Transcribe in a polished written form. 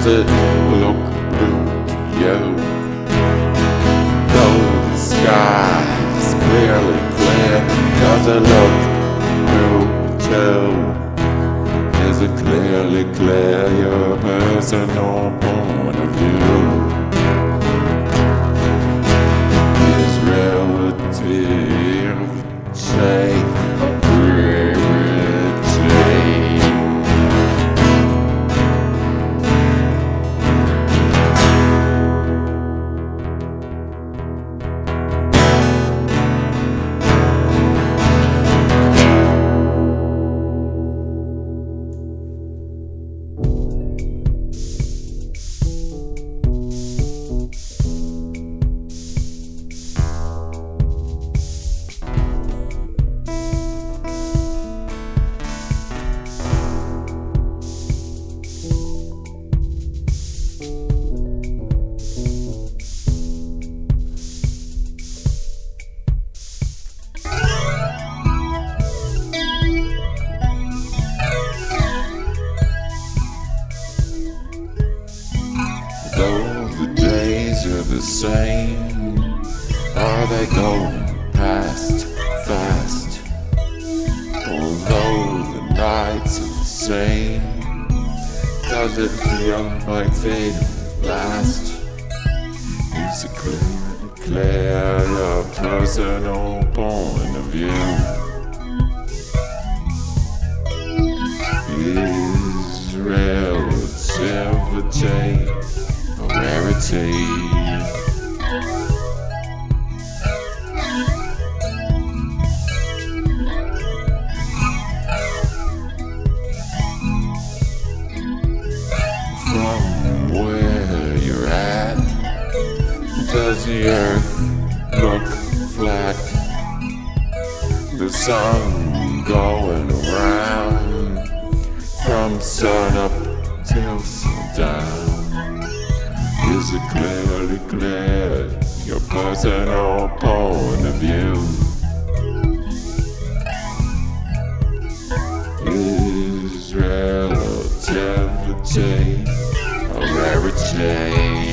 Does it look blue to you? Though the sky's clearly clear, does it look blue too? Is it clearly clear your personal point of view is relative change rarity? Though the days are the same, are they going past fast? Although the nights are the same, does it feel like they don't last? Is it clear your personal point of view is relativity a rarity? From where you're at, does the earth look flat? The sun going around from sun up till sundown. Is it clearly clear your personal point of view is relativity a rarity?